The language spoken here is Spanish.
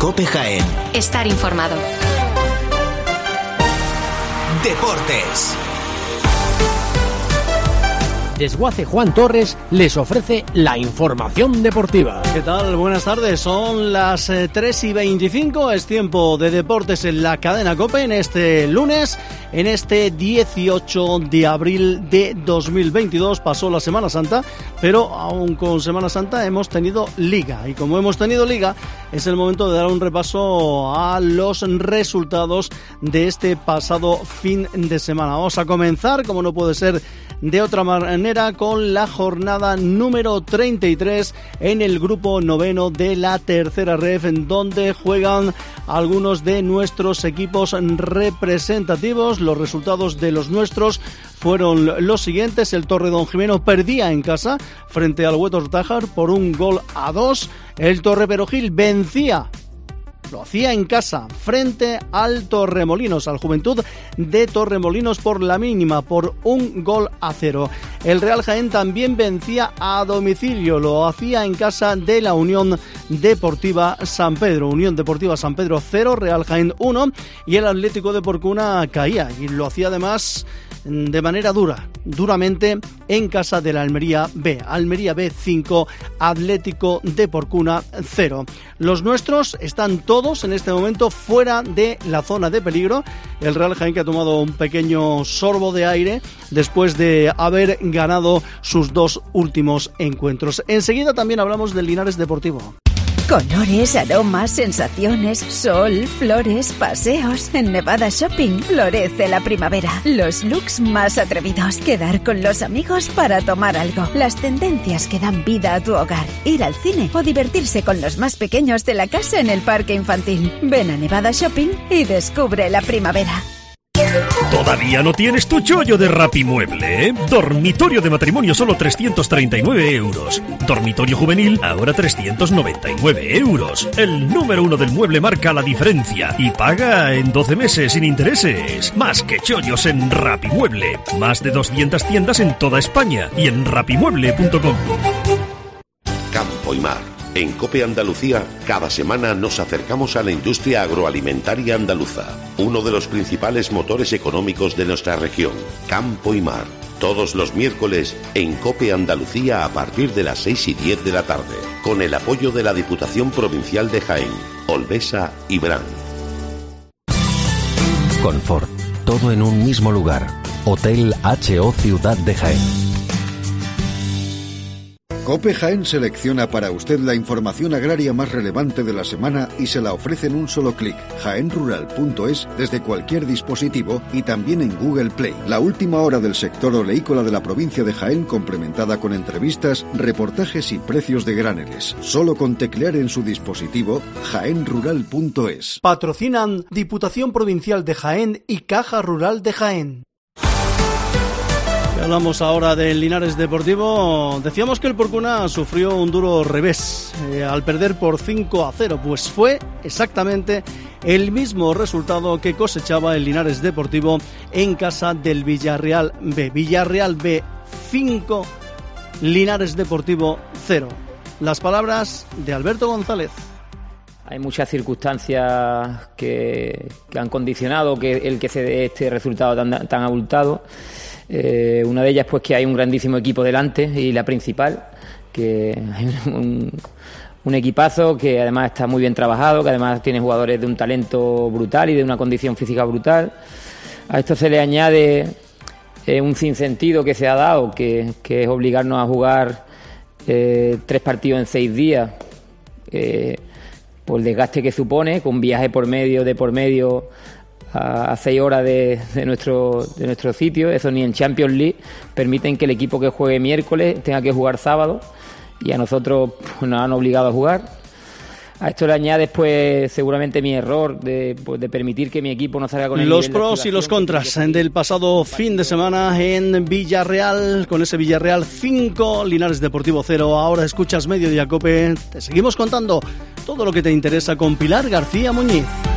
COPE Jaén. Estar informado. Deportes. Desguace Juan Torres les ofrece la información deportiva. ¿Qué tal? Buenas tardes. Son las 3:25. Es tiempo de deportes en la cadena COPE en este lunes, en este 18 de abril de 2022. Pasó la Semana Santa, pero aún con Semana Santa hemos tenido Liga. Y como hemos tenido Liga, es el momento de dar un repaso a los resultados de este pasado fin de semana. Vamos a comenzar, como no puede ser de otra manera, con la jornada número 33 en el grupo noveno de la tercera ref, en donde juegan algunos de nuestros equipos representativos. Los resultados de los nuestros fueron los siguientes. El Torredonjimeno perdía en casa frente al Huetor Tájar por 1-2. El Torreperogil vencía, lo hacía en casa frente al Torremolinos, al Juventud de Torremolinos por la mínima, por 1-0. El Real Jaén también vencía a domicilio, lo hacía en casa de la Unión Deportiva San Pedro. Unión Deportiva San Pedro 0, Real Jaén 1, y el Atlético de Porcuna caía, y lo hacía además de manera duramente en casa de la Almería B. Almería B 5, Atlético de Porcuna 0. Los nuestros están todos en este momento fuera de la zona de peligro. El Real Jaén, que ha tomado un pequeño sorbo de aire después de haber ganado sus dos últimos encuentros. Enseguida también hablamos del Linares Deportivo. Colores, aromas, sensaciones, sol, flores, paseos. En Nevada Shopping florece la primavera. Los looks más atrevidos. Quedar con los amigos para tomar algo. Las tendencias que dan vida a tu hogar. Ir al cine o divertirse con los más pequeños de la casa en el parque infantil. Ven a Nevada Shopping y descubre la primavera. ¿Todavía no tienes tu chollo de Rapimueble? Dormitorio de matrimonio solo 339 euros. Dormitorio juvenil ahora 399 euros. El número 1 del mueble marca la diferencia y paga en 12 meses sin intereses. Más que chollos en Rapimueble. Más de 200 tiendas en toda España y en rapimueble.com. Campo y Mar. En COPE Andalucía, cada semana nos acercamos a la industria agroalimentaria andaluza, uno de los principales motores económicos de nuestra región. Campo y Mar, todos los miércoles en COPE Andalucía a partir de las 6:10 de la tarde, con el apoyo de la Diputación Provincial de Jaén, Olvesa y Bran. Confort, todo en un mismo lugar. Hotel H.O. Ciudad de Jaén. COPE Jaén selecciona para usted la información agraria más relevante de la semana y se la ofrece en un solo clic. jaenrural.es desde cualquier dispositivo y también en Google Play. La última hora del sector oleícola de la provincia de Jaén, complementada con entrevistas, reportajes y precios de graneles. Solo con teclear en su dispositivo jaenrural.es. Patrocinan Diputación Provincial de Jaén y Caja Rural de Jaén. Hablamos ahora del Linares Deportivo. Decíamos que el Porcuna sufrió un duro revés al perder por 5-0, pues fue exactamente el mismo resultado que cosechaba el Linares Deportivo en casa del Villarreal B. Villarreal B 5, Linares Deportivo 0. Las palabras de Alberto González. Hay muchas circunstancias que han condicionado que se dé este resultado tan abultado. Una de ellas, pues, que hay un grandísimo equipo delante, y la principal, que hay un equipazo que además está muy bien trabajado, que además tiene jugadores de un talento brutal y de una condición física brutal. A esto se le añade un sinsentido que se ha dado, que es obligarnos a jugar 3 partidos en 6 días, por el desgaste que supone, con viaje por medio a 6 horas de nuestro sitio. Eso ni en Champions League permiten que el equipo que juegue miércoles tenga que jugar sábado, y a nosotros pues, nos han obligado a jugar. A esto le añades, pues, seguramente mi error de permitir que mi equipo no salga con el los nivel pros y los contras del pasado fin de semana en Villarreal, con ese Villarreal 5, Linares Deportivo 0. Ahora escuchas Mediodía COPE. Te seguimos contando todo lo que te interesa con Pilar García Muñiz.